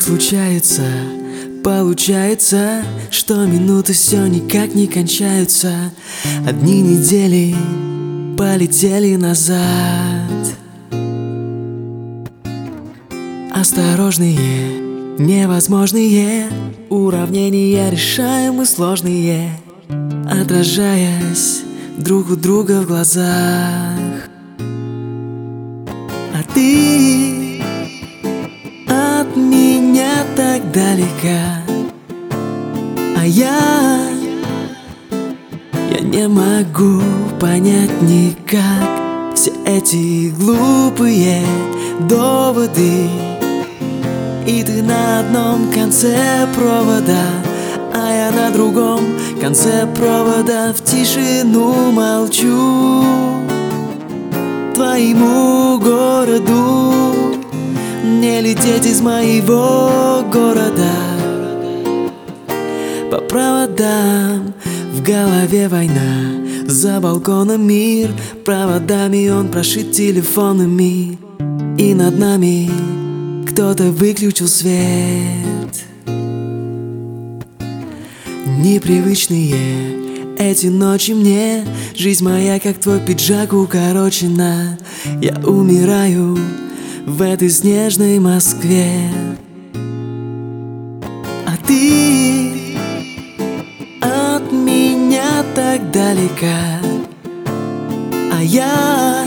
случается, получается, что минуты все никак не кончаются. Одни недели полетели назад. Осторожные, невозможные уравнения решаем мы сложные, отражаясь друг у друга в глазах. А ты от меня так далека, а я не могу понять никак все эти глупые доводы. И ты на одном конце провода, а я на другом конце провода. В тишину молчу. Твоему городу не лететь из моего города. По проводам в голове война, за балконом мир, проводами он прошит телефонами. И над нами кто-то выключил свет. Непривычные эти ночи мне, жизнь моя, как твой пиджак, укорочена. Я умираю в этой снежной Москве. А ты от меня так далека, а я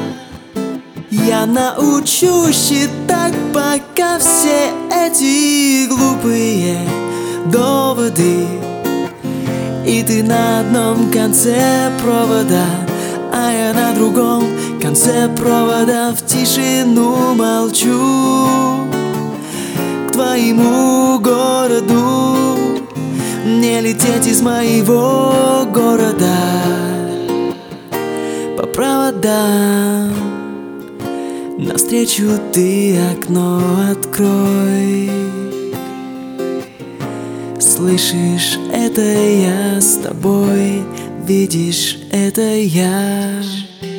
научусь считать пока все эти глупые доводы. И ты на одном конце провода, а я на другом конце провода. В тишину молчу. К твоему городу не лететь из моего города. По проводам навстречу ты окно открой. Слышишь, это я с тобой, видишь, это я.